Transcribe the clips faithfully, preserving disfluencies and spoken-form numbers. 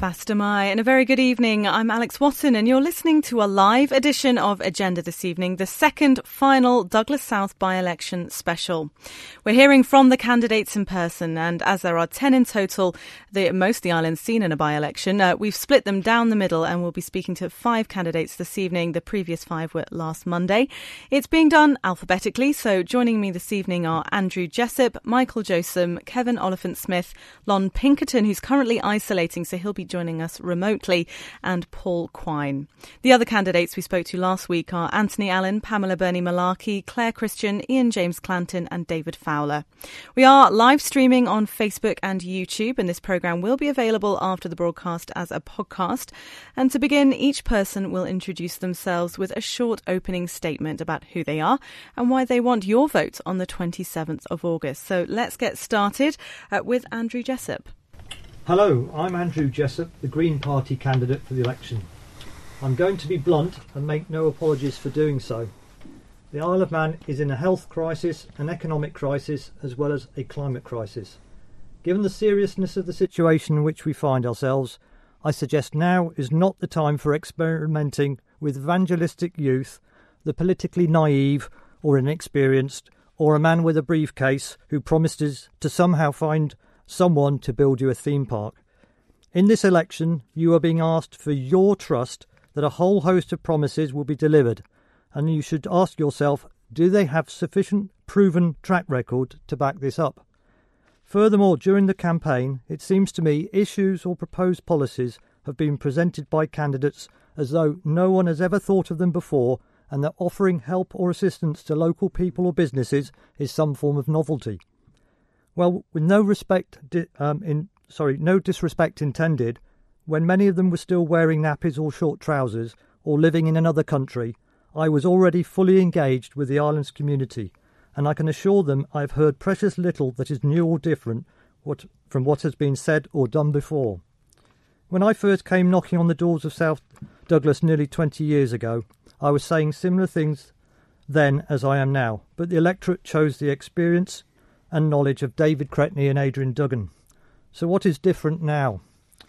Fastamai, and a very good evening. I'm Alex Watson, and you're listening to a live edition of Agenda this evening, the second final Douglas South by-election special. We're hearing from the candidates in person, and as there are ten in total, the most the island's seen in a by-election, uh, we've split them down the middle, and we'll be speaking to five candidates this evening. The previous five were last Monday. It's being done alphabetically, so joining me this evening are Andrew Jessup, Michael Josum, Kevin Oliphant-Smith, Lon Pinkerton, who's currently isolating, so he'll be joining us remotely, and Paul Quine. The other candidates we spoke to last week are Anthony Allen, Pamela Burney-Malarkey, Claire Christian, Ian James Clanton and David Fowler. We are live streaming on Facebook and YouTube, and this programme will be available after the broadcast as a podcast. And to begin, each person will introduce themselves with a short opening statement about who they are and why they want your vote on the twenty-seventh of August. So let's get started uh, with Andrew Jessup. Hello, I'm Andrew Jessup, the Green Party candidate for the election. I'm going to be blunt and make no apologies for doing so. The Isle of Man is in a health crisis, an economic crisis, as well as a climate crisis. Given the seriousness of the situation in which we find ourselves, I suggest now is not the time for experimenting with evangelistic youth, the politically naive or inexperienced, or a man with a briefcase who promises to somehow find someone to build you a theme park. In this election, you are being asked for your trust that a whole host of promises will be delivered, and you should ask yourself, do they have sufficient proven track record to back this up? Furthermore, during the campaign, it seems to me issues or proposed policies have been presented by candidates as though no one has ever thought of them before, and that offering help or assistance to local people or businesses is some form of novelty. Well, with no respect, um, in sorry, no disrespect intended, when many of them were still wearing nappies or short trousers or living in another country, I was already fully engaged with the island's community, and I can assure them I have heard precious little that is new or different what, from what has been said or done before. When I first came knocking on the doors of South Douglas nearly twenty years ago, I was saying similar things then as I am now, but the electorate chose the experience and knowledge of David Cretney and Adrian Duggan. So what is different now?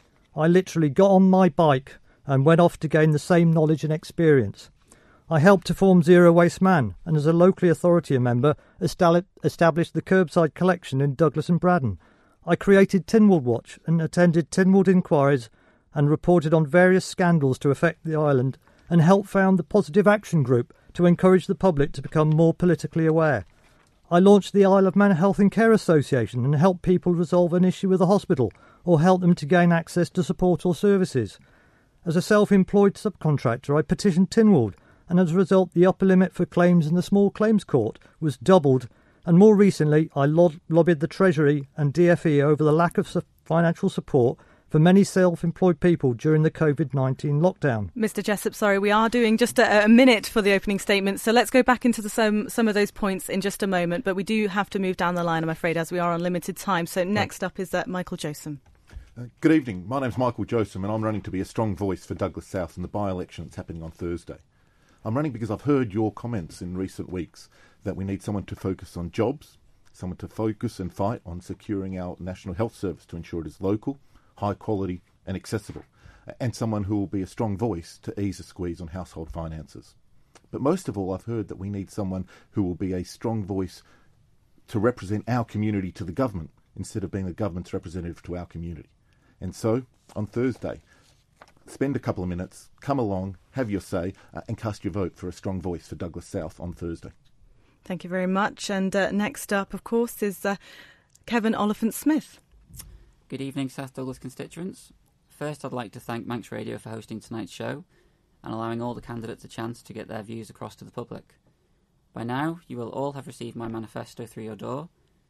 I literally got on my bike and went off to gain the same knowledge and experience. I helped to form Zero Waste Man, and as a locally authority member established the curbside collection in Douglas and Braddon. I created Tynwald Watch and attended Tynwald inquiries and reported on various scandals to affect the island, and helped found the Positive Action Group to encourage the public to become more politically aware. I launched the Isle of Man Health and Care Association and helped people resolve an issue with a hospital or help them to gain access to support or services. As a self-employed subcontractor, I petitioned Tynwald, and as a result the upper limit for claims in the small claims court was doubled, and more recently I lob- lobbied the Treasury and D F E over the lack of su- financial support for many self-employed people during the covid nineteen lockdown. Mister Jessup, sorry, we are doing just a, a minute for the opening statement, so let's go back into the, some, some of those points in just a moment, but we do have to move down the line, I'm afraid, as we are on limited time. So next up is uh, Michael Josum. Uh, good evening. My name's Michael Josum, and I'm running to be a strong voice for Douglas South in the by-election that's happening on Thursday. I'm running because I've heard your comments in recent weeks that we need someone to focus on jobs, someone to focus and fight on securing our National Health Service to ensure it is local, high quality and accessible, and someone who will be a strong voice to ease the squeeze on household finances. But most of all, I've heard that we need someone who will be a strong voice to represent our community to the government instead of being the government's representative to our community. And so, on Thursday, spend a couple of minutes, come along, have your say, uh, and cast your vote for a strong voice for Douglas South on Thursday. Thank you very much. And uh, next up, of course, is uh, Kevin Oliphant-Smith. Good evening, South Douglas constituents. First, I'd like to thank Manx Radio for hosting tonight's show and allowing all the candidates a chance to get their views across to the public. By now, you will all have received my manifesto through your door.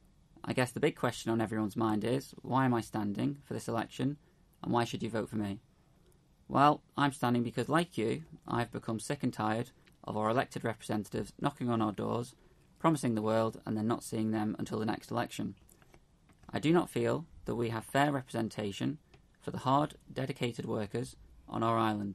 I guess the big question on everyone's mind is, why am I standing for this election, and why should you vote for me? Well, I'm standing because, like you, I've become sick and tired of our elected representatives knocking on our doors, promising the world, and then not seeing them until the next election. I do not feel that we have fair representation for the hard, dedicated workers on our island,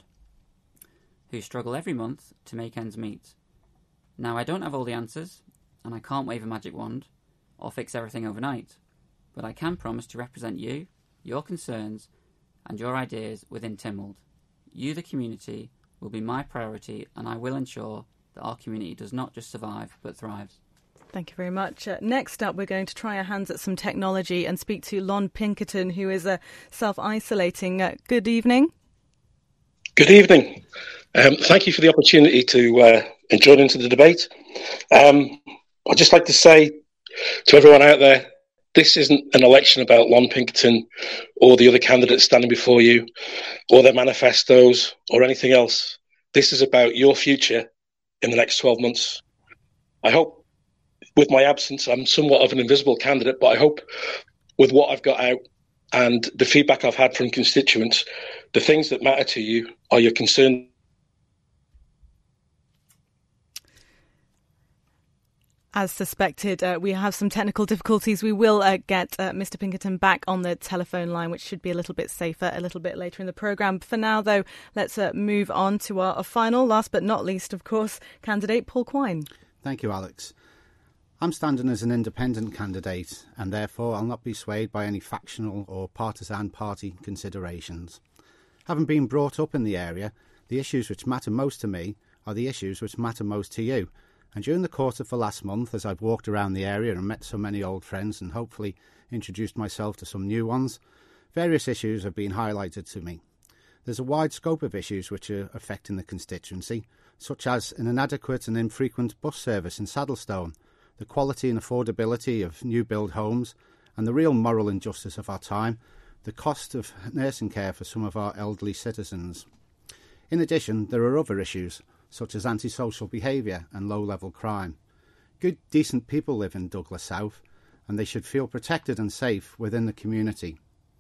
who struggle every month to make ends meet. Now, I don't have all the answers, and I can't wave a magic wand or fix everything overnight, but I can promise to represent you, your concerns, and your ideas within Tynwald. You, the community, will be my priority, and I will ensure that our community does not just survive but thrives. Thank you very much. Uh, next up, we're going to try our hands at some technology and speak to Lon Pinkerton, who is uh, self-isolating. Uh, good evening. Good evening. Um, thank you for the opportunity to uh, join into the debate. Um, I'd just like to say to everyone out there, this isn't an election about Lon Pinkerton or the other candidates standing before you or their manifestos or anything else. This is about your future in the next twelve months. I hope with my absence, I'm somewhat of an invisible candidate, but I hope with what I've got out and the feedback I've had from constituents, the things that matter to you are your concern. As suspected, uh, we have some technical difficulties. We will uh, get uh, Mister Pinkerton back on the telephone line, which should be a little bit safer a little bit later in the programme. For now, though, let's uh, move on to our, our final, last but not least, of course, candidate Paul Quine. Thank you, Alex. I'm standing as an independent candidate, and therefore I'll not be swayed by any factional or partisan party considerations. Having been brought up in the area, the issues which matter most to me are the issues which matter most to you. And during the course of the last month, as I've walked around the area and met so many old friends and hopefully introduced myself to some new ones, various issues have been highlighted to me. There's a wide scope of issues which are affecting the constituency, such as an inadequate and infrequent bus service in Saddlestone, the quality and affordability of new build homes, and the real moral injustice of our time, the cost of nursing care for some of our elderly citizens. In addition, there are other issues, such as antisocial behaviour and low-level crime. Good, decent people live in Douglas South, and they should feel protected and safe within the community.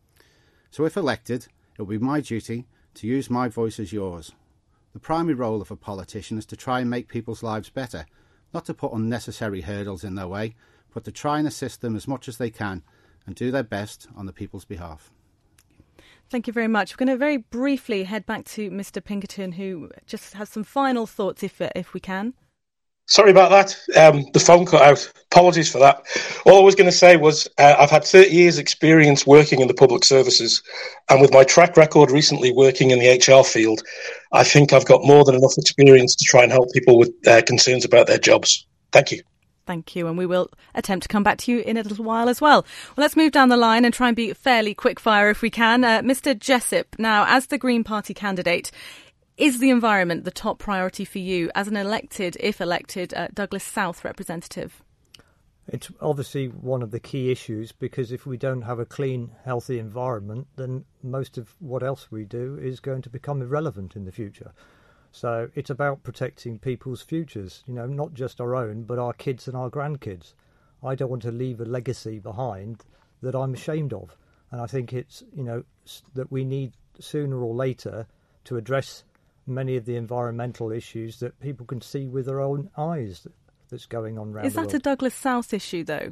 So if elected, it will be my duty to use my voice as yours. The primary role of a politician is to try and make people's lives better, not to put unnecessary hurdles in their way, but to try and assist them as much as they can and do their best on the people's behalf. Thank you very much. We're going to very briefly head back to Mister Pinkerton, who just has some final thoughts, if if we can. Sorry about that. Um, the phone cut out. Apologies for that. All I was going to say was uh, I've had thirty years experience working in the public services, and with my track record recently working in the H R field, I think I've got more than enough experience to try and help people with uh, concerns about their jobs. Thank you. Thank you, and we will attempt to come back to you in a little while as well. Well, let's move down the line and try and be fairly quick-fire if we can. Uh, Mister Jessup, now, as the Green Party candidate, is the environment the top priority for you as an elected, if elected, uh, Douglas South representative? It's obviously one of the key issues, because if we don't have a clean, healthy environment, then most of what else we do is going to become irrelevant in the future. So it's about protecting people's futures, you know, not just our own, but our kids and our grandkids. I don't want to leave a legacy behind that I'm ashamed of. And I think it's, you know, that we need sooner or later to address many of the environmental issues that people can see with their own eyes that's going on around Is the world. that a Douglas South issue, though?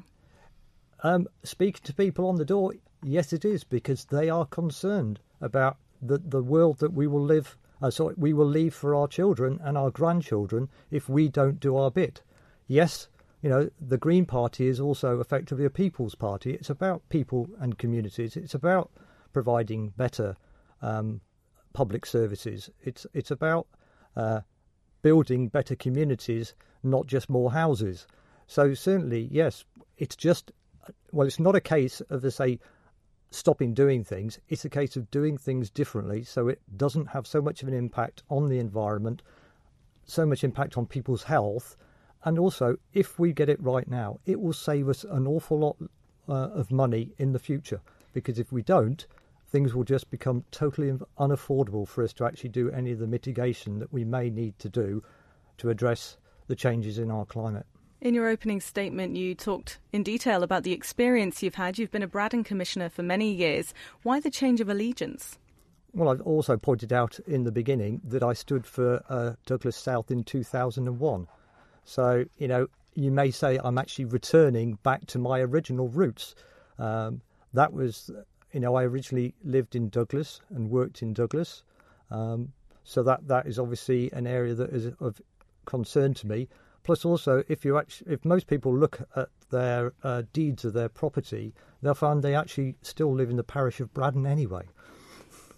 Um, speaking to people on the door, yes, it is, because they are concerned about the, the world that we will live Uh, so we will leave for our children and our grandchildren if we don't do our bit. Yes, you know, the Green Party is also effectively a people's party. It's about people and communities. It's about providing better um, public services. It's it's about uh, building better communities, not just more houses. So certainly, yes, it's just, well, it's not a case of, say, stopping doing things. It's a case of doing things differently so it doesn't have so much of an impact on the environment, so much impact on people's health. And also, if we get it right now, it will save us an awful lot uh, of money in the future, because if we don't, things will just become totally unaffordable for us to actually do any of the mitigation that we may need to do to address the changes in our climate. In your opening statement, you talked in detail about the experience you've had. You've been a Braddon Commissioner for many years. Why the change of allegiance? Well, I've also pointed out in the beginning that I stood for uh, Douglas South in two thousand one. So, you know, you may say I'm actually returning back to my original roots. Um, that was, you know, I originally lived in Douglas and worked in Douglas. Um, so that, that is obviously an area that is of concern to me. Plus, also, if you actually, if most people look at their uh, deeds of their property, they'll find they actually still live in the parish of Braddon anyway.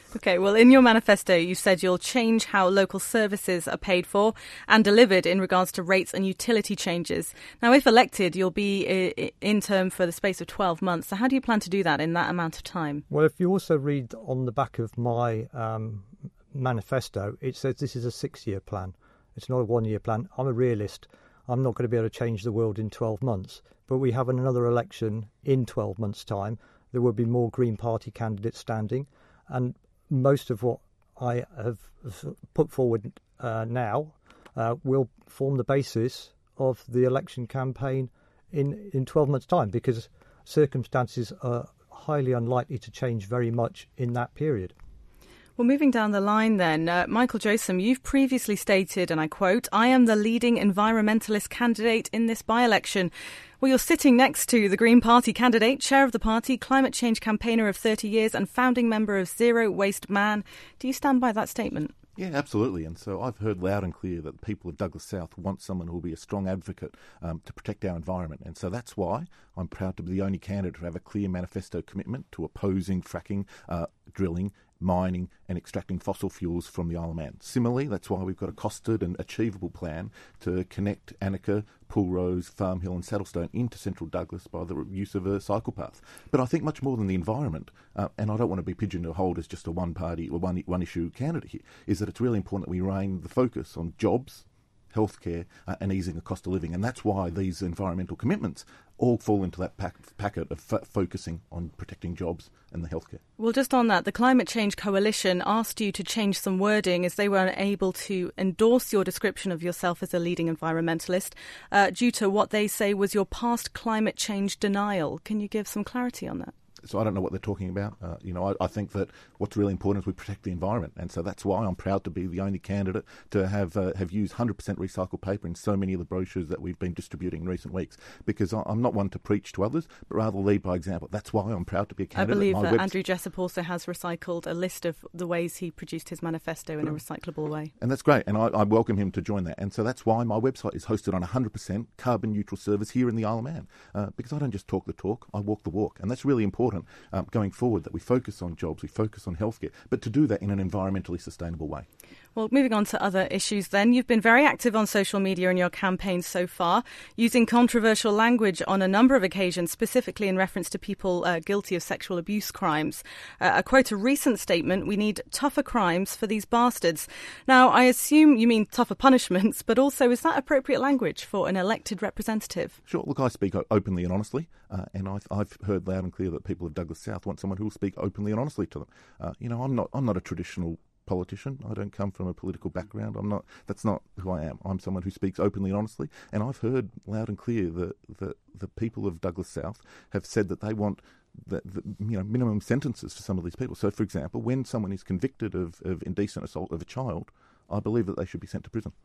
OK, well, in your manifesto, you said you'll change how local services are paid for and delivered in regards to rates and utility changes. Now, if elected, you'll be in term for the space of twelve months. So how do you plan to do that in that amount of time? Well, if you also read on the back of my um, manifesto, it says this is a six-year plan. It's not a one-year plan. I'm a realist. I'm not going to be able to change the world in twelve months. But we have another election in twelve months' time. There will be more Green Party candidates standing. And most of what I have put forward uh, now uh, will form the basis of the election campaign in, in twelve months' time, because circumstances are highly unlikely to change very much in that period. Well, moving down the line then, uh, Michael Jotham, you've previously stated, and I quote, "I am the leading environmentalist candidate in this by-election." Well, you're sitting next to the Green Party candidate, chair of the party, climate change campaigner of thirty years and founding member of Zero Waste Man. Do you stand by that statement? Yeah, absolutely. And so I've heard loud and clear that the people of Douglas South want someone who will be a strong advocate um, to protect our environment. And so that's why I'm proud to be the only candidate to have a clear manifesto commitment to opposing fracking, uh, drilling, mining and extracting fossil fuels from the Isle of Man. Similarly, that's why we've got a costed and achievable plan to connect Annika, Pulrose, Farm Hill and Saddlestone into central Douglas by the use of a cycle path. But I think much more than the environment, uh, and I don't want to be pigeonholed as just a one-party or one, one-issue candidate here, is that it's really important that we rein the focus on jobs, healthcare uh, and easing the cost of living. And that's why these environmental commitments all fall into that pack, packet of f- focusing on protecting jobs and the healthcare. Well, just on that, the Climate Change Coalition asked you to change some wording as they were unable to endorse your description of yourself as a leading environmentalist uh, due to what they say was your past climate change denial. Can you give some clarity on that? So I don't know what they're talking about. Uh, you know, I, I think that what's really important is we protect the environment, and so that's why I'm proud to be the only candidate to have uh, have used one hundred percent recycled paper in so many of the brochures that we've been distributing in recent weeks. Because I, I'm not one to preach to others, but rather lead by example. That's why I'm proud to be a candidate. I believe My that web- Andrew Jessup also has recycled a list of the ways he produced his manifesto in a recyclable way. And that's great, and I, I welcome him to join that. And so that's why my website is hosted on one hundred percent carbon neutral service here in the Isle of Man. Uh, because I don't just talk the talk, I walk the walk. And that's really important um, going forward, that we focus on jobs, we focus on healthcare, but to do that in an environmentally sustainable way. Well, moving on to other issues then, you've been very active on social media in your campaign so far, using controversial language on a number of occasions, specifically in reference to people uh, guilty of sexual abuse crimes. Uh, I quote a recent statement, "We need tougher crimes for these bastards." Now, I assume you mean tougher punishments, but also is that appropriate language for an elected representative? Sure. Look, I speak openly and honestly, uh, and I've, I've heard loud and clear that people of Douglas South want someone who will speak openly and honestly to them. Uh, you know, I'm not I'm not a traditional politician. I don't come from a political background. I'm not. That's not who I am. I'm someone who speaks openly and honestly. And I've heard loud and clear that the, the people of Douglas South have said that they want the, the you know minimum sentences for some of these people. So, for example, when someone is convicted of, of indecent assault of a child, I believe that they should be sent to prison.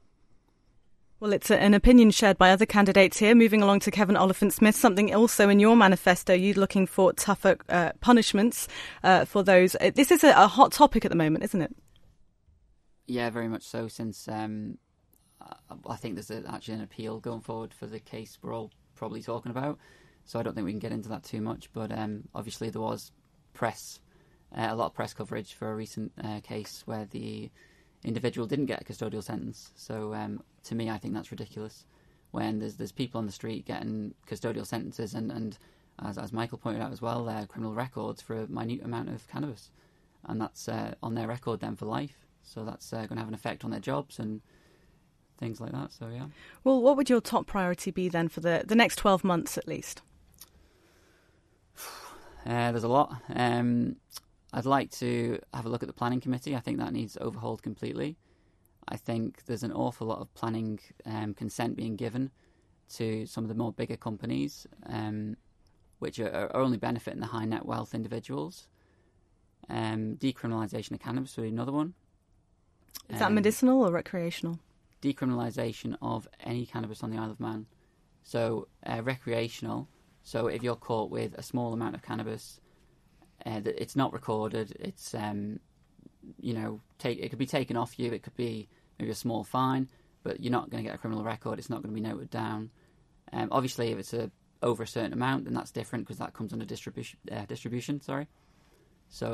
Well, it's an opinion shared by other candidates here. Moving along to Kevin Oliphant-Smith, something also in your manifesto, you're looking for tougher uh, punishments uh, for those. This is a, a hot topic at the moment, isn't it? Yeah, very much so, since um, I think there's a, actually an appeal going forward for the case we're all probably talking about. So I don't think we can get into that too much. But um, obviously there was press, uh, a lot of press coverage for a recent uh, case where the individual didn't get a custodial sentence. So um, to me, I think that's ridiculous. When there's there's people on the street getting custodial sentences and, and as, as Michael pointed out as well, uh, criminal records for a minute amount of cannabis. And that's uh, on their record then for life. So that's uh, going to have an effect on their jobs and things like that. So, yeah. Well, what would your top priority be then for the, the next twelve months at least? Uh, there's a lot. Um, I'd like to have a look at the planning committee. I think that needs overhauled completely. I think there's an awful lot of planning um, consent being given to some of the more bigger companies, um, which are, are only benefiting the high net wealth individuals. Um, decriminalisation of cannabis would be another one. Is that um, medicinal or recreational? Decriminalisation of any cannabis on the Isle of Man. So uh, recreational. So if you're caught with a small amount of cannabis, uh, it's not recorded. It's um, you know, take it could be taken off you. It could be maybe a small fine, but you're not going to get a criminal record. It's not going to be noted down. Um, obviously, if it's a over a certain amount, then that's different because that comes under distribution. Uh, distribution, sorry. So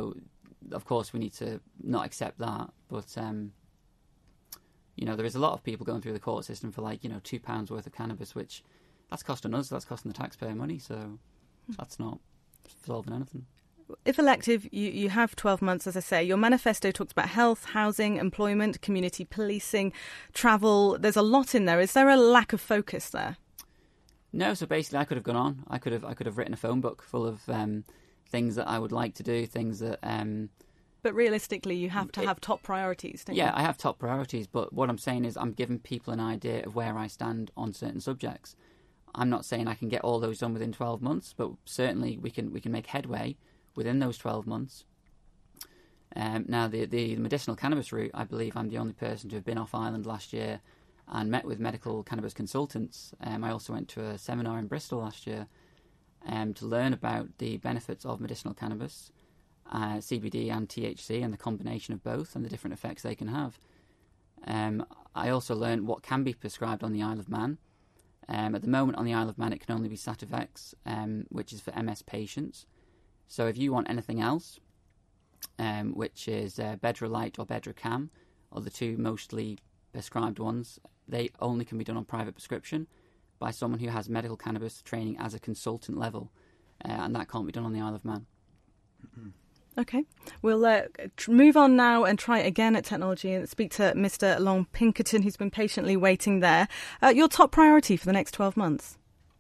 of course, we need to not accept that. But um, you know, there is a lot of people going through the court system for like you know two pounds worth of cannabis, which that's costing us, that's costing the taxpayer money. So that's not solving anything. If elected, you, you have twelve months, as I say. Your manifesto talks about health, housing, employment, community policing, travel. There's a lot in there. Is there a lack of focus there? No, so basically I could have gone on. I could have I could have written a phone book full of um, things that I would like to do, things that... Um, but realistically, you have to have it, top priorities, don't yeah, you? Yeah, I have top priorities, but what I'm saying is I'm giving people an idea of where I stand on certain subjects. I'm not saying I can get all those done within twelve months, but certainly we can we can make headway within those twelve months. Um, now, the, the medicinal cannabis route, I believe I'm the only person to have been off island last year and met with medical cannabis consultants. Um, I also went to a seminar in Bristol last year um, to learn about the benefits of medicinal cannabis, uh, C B D and T H C, and the combination of both and the different effects they can have. Um, I also learned what can be prescribed on the Isle of Man. Um, at the moment on the Isle of Man it can only be Sativex, um, which is for M S patients. So if you want anything else, um, which is uh, Bedra Light or Bedra Cam, are the two mostly prescribed ones, they only can be done on private prescription by someone who has medical cannabis training as a consultant level, uh, and that can't be done on the Isle of Man. Mm-hmm. Okay, we'll uh, tr- move on now and try again at technology and speak to Mister Long Pinkerton, who's been patiently waiting there. Uh, your top priority for the next twelve months?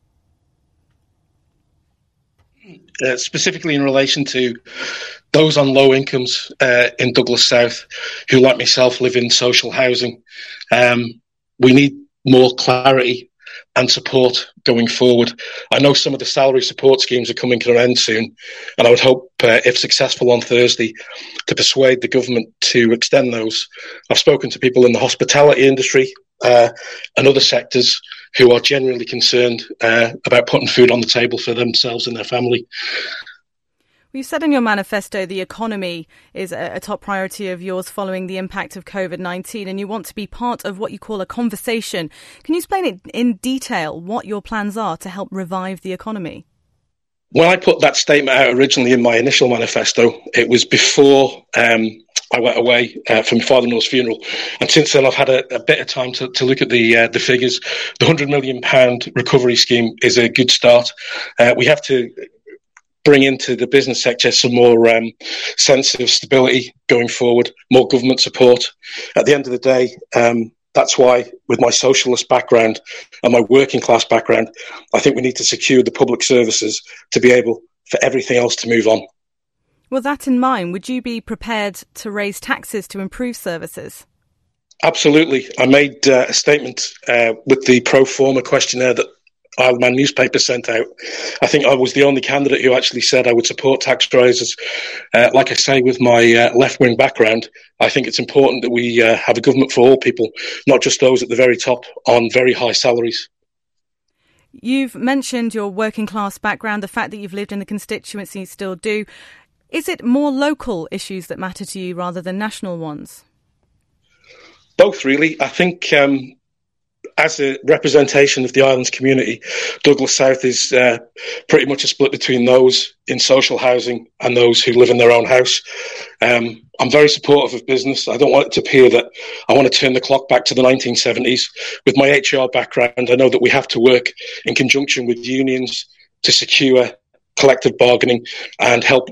Uh, specifically in relation to those on low incomes uh, in Douglas South who, like myself, live in social housing. Um, we need more clarity and support going forward. I know some of the salary support schemes are coming to an end soon, and I would hope, uh, if successful on Thursday, to persuade the government to extend those. I've spoken to people in the hospitality industry uh, and other sectors who are genuinely concerned uh, about putting food on the table for themselves and their family. Well, you said in your manifesto the economy is a, a top priority of yours following the impact of COVID nineteen, and you want to be part of what you call a conversation. Can you explain it in detail what your plans are to help revive the economy? When I put that statement out originally in my initial manifesto, it was before um, I went away uh, for my father-in-law's funeral. And since then, I've had a, a bit of time to, to look at the uh, the figures. The one hundred million pounds recovery scheme is a good start. Uh, we have to bring into the business sector some more um, sense of stability going forward, more government support. At the end of the day, um, that's why, with my socialist background and my working class background, I think we need to secure the public services to be able for everything else to move on. With that in mind, would you be prepared to raise taxes to improve services? Absolutely. I made uh, a statement uh, with the pro forma questionnaire that Isle of Man newspaper sent out. I think I was the only candidate who actually said I would support tax rises. Uh, like I say, with my uh, left-wing background, I think it's important that we uh, have a government for all people, not just those at the very top on very high salaries. You've mentioned your working class background, the fact that you've lived in the constituency, you still do. Is it more local issues that matter to you rather than national ones? Both, really. I think um, as a representation of the island's community, Douglas South is uh, pretty much a split between those in social housing and those who live in their own house. Um, I'm very supportive of business. I don't want it to appear that I want to turn the clock back to the nineteen seventies. With my H R background, I know that we have to work in conjunction with unions to secure collective bargaining and help.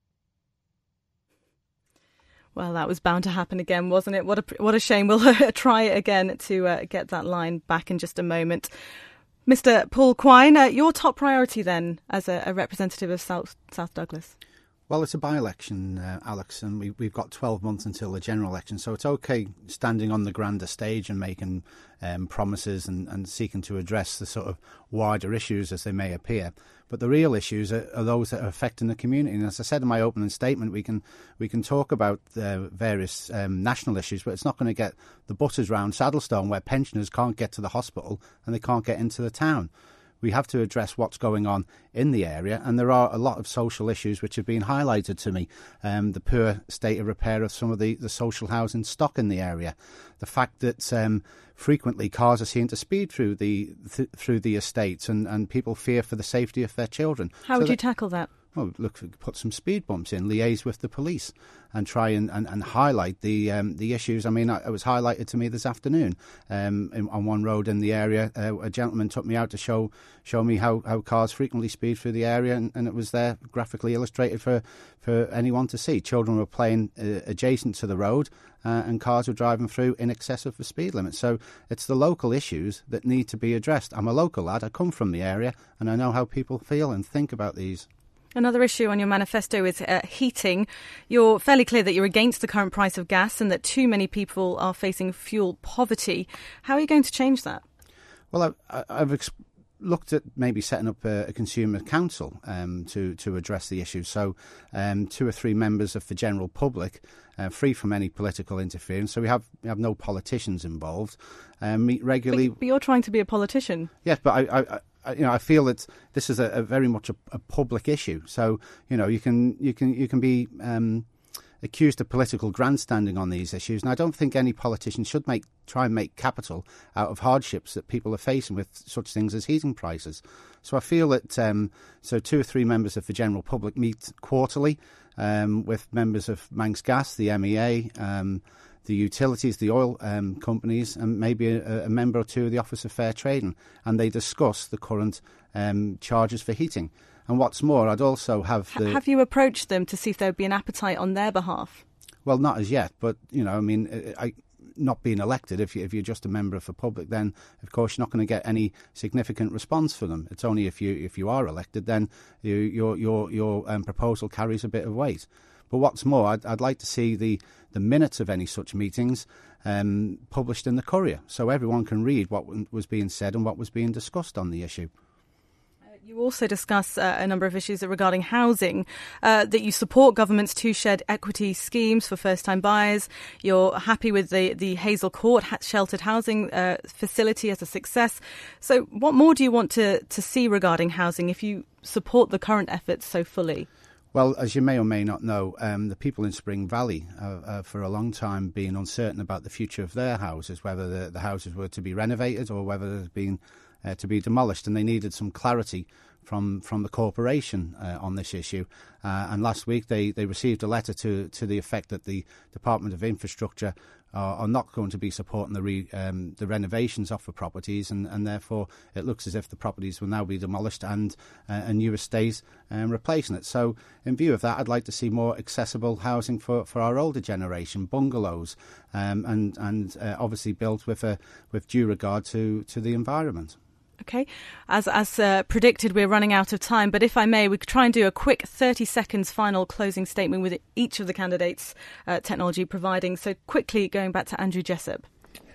Well, that was bound to happen again, wasn't it? What a what a shame. We'll try it again to uh, get that line back in just a moment. Mister Paul Quine, uh, your top priority then as a, a representative of South, South Douglas? Well, it's a by-election, uh, Alex, and we, we've got twelve months until the general election, so it's okay standing on the grander stage and making um, promises and, and seeking to address the sort of wider issues as they may appear. But the real issues are, are those that are affecting the community. And as I said in my opening statement, we can we can talk about the various um, national issues, but it's not going to get the butters round Saddlestone, where pensioners can't get to the hospital and they can't get into the town. We have to address what's going on in the area, and there are a lot of social issues which have been highlighted to me. Um, the poor state of repair of some of the, the social housing stock in the area, the fact that um, frequently cars are seen to speed through the th- through the estates, and, and people fear for the safety of their children. How so would you that, tackle that? well, look, put some speed bumps in, liaise with the police, and try and, and, and highlight the um, the issues. I mean, it was highlighted to me this afternoon um, in, on one road in the area. Uh, a gentleman took me out to show show me how, how cars frequently speed through the area, and, and it was there graphically illustrated for, for anyone to see. Children were playing uh, adjacent to the road, uh, and cars were driving through in excess of the speed limit. So it's the local issues that need to be addressed. I'm a local lad, I come from the area, and I know how people feel and think about these. Another issue on your manifesto is uh, heating. You're fairly clear that you're against the current price of gas and that too many people are facing fuel poverty. How are you going to change that? Well, I've, I've ex- looked at maybe setting up a, a consumer council um, to, to address the issue. So um, two or three members of the general public, uh, free from any political interference. So we have we have no politicians involved. Um, meet regularly. But, but you're trying to be a politician. Yes, but I... I, I You know, I feel that this is a, a very much a, a public issue. So, you know, you can you can you can be um, accused of political grandstanding on these issues, and I don't think any politician should make try and make capital out of hardships that people are facing with such things as heating prices. So I feel that um, so two or three members of the general public meet quarterly um, with members of Manx Gas, the M E A. Um, the utilities, the oil um, companies, and maybe a, a member or two of the Office of Fair Trading, and they discuss the current um, charges for heating. And what's more, I'd also have the... Have you approached them to see if there would be an appetite on their behalf? Well, not as yet, but, you know, I mean, I, not being elected, if, you, if you're just a member of the public, then, of course, you're not going to get any significant response for them. It's only if you if you are elected, then you, your, your, your um, proposal carries a bit of weight. But what's more, I'd, I'd like to see the, the minutes of any such meetings um, published in the Courier, so everyone can read what was being said and what was being discussed on the issue. Uh, you also discuss uh, a number of issues regarding housing, uh, that you support government's two-shed equity schemes for first-time buyers. You're happy with the, the Hazel Court sheltered housing uh, facility as a success. So what more do you want to, to see regarding housing if you support the current efforts so fully? Well, as you may or may not know, um, the people in Spring Valley have uh, for a long time been uncertain about the future of their houses, whether the, the houses were to be renovated or whether they've been uh, to be demolished, and they needed some clarity from from the corporation uh, on this issue. Uh, and last week they, they received a letter to, to the effect that the Department of Infrastructure are, are not going to be supporting the re, um, the renovations of the properties, and, and therefore it looks as if the properties will now be demolished and uh, a new estate um, replacing it. So in view of that, I'd like to see more accessible housing for, for our older generation, bungalows, um, and, and uh, obviously built with a, with due regard to, to the environment. OK, as as uh, predicted, we're running out of time. But if I may, we could try and do a quick thirty seconds final closing statement with each of the candidates, uh, technology providing. So quickly going back to Andrew Jessup.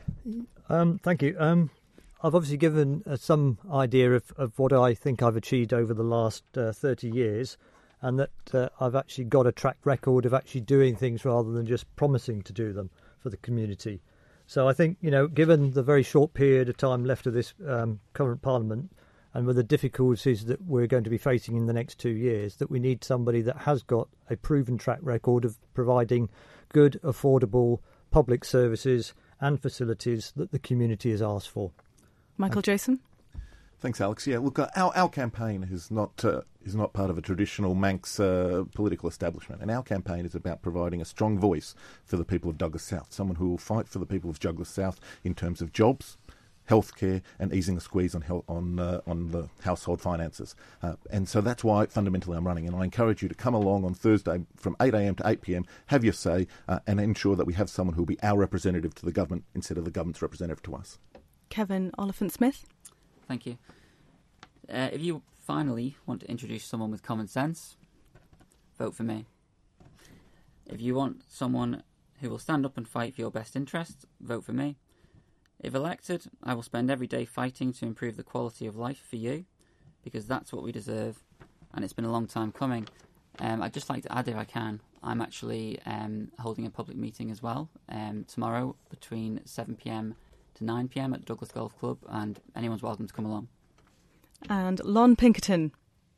Um, thank you. Um, I've obviously given uh, some idea of, of what I think I've achieved over the last uh, thirty years, and that uh, I've actually got a track record of actually doing things rather than just promising to do them for the community. So I think, you know, given the very short period of time left of this um, current Parliament, and with the difficulties that we're going to be facing in the next two years, that we need somebody that has got a proven track record of providing good, affordable public services and facilities that the community has asked for. Michael Jason. Thanks, Alex. Yeah, look, uh, our our campaign is not uh, is not part of a traditional Manx uh, political establishment, and our campaign is about providing a strong voice for the people of Douglas South, someone who will fight for the people of Douglas South in terms of jobs, healthcare, and easing the squeeze on hel- on uh, on the household finances. Uh, and so that's why fundamentally I'm running, and I encourage you to come along on Thursday from eight a.m. to eight p.m, have your say, uh, and ensure that we have someone who will be our representative to the government instead of the government's representative to us. Kevin Oliphant-Smith. Thank you. Uh, if you finally want to introduce someone with common sense, vote for me. If you want someone who will stand up and fight for your best interests, vote for me. If elected, I will spend every day fighting to improve the quality of life for you, because that's what we deserve, and it's been a long time coming. Um, I'd just like to add, if I can, I'm actually um, holding a public meeting as well um, tomorrow between seven p.m. to nine p.m. at the Douglas Golf Club, and anyone's welcome to come along. And Lon Pinkerton.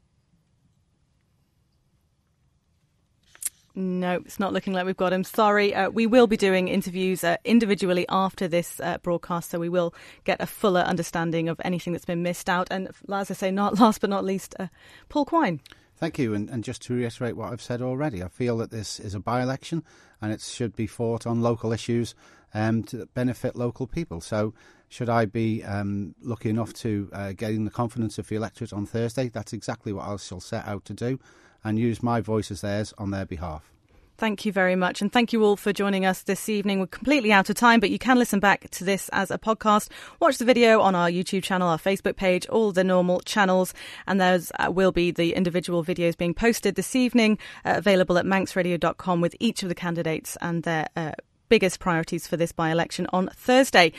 No, it's not looking like we've got him. Sorry. Uh, we will be doing interviews uh, individually after this uh, broadcast, so we will get a fuller understanding of anything that's been missed out. And as I say, not last but not least, uh, Paul Quine. Thank you. And, and just to reiterate what I've said already, I feel that this is a by-election and it should be fought on local issues um, to benefit local people. So should I be um, lucky enough to uh, gain the confidence of the electorate on Thursday, that's exactly what I shall set out to do and use my voice as theirs on their behalf. Thank you very much. And thank you all for joining us this evening. We're completely out of time, but you can listen back to this as a podcast. Watch the video on our YouTube channel, our Facebook page, all the normal channels. And there uh, will be the individual videos being posted this evening, uh, available at manx radio dot com with each of the candidates and their uh, biggest priorities for this by-election on Thursday.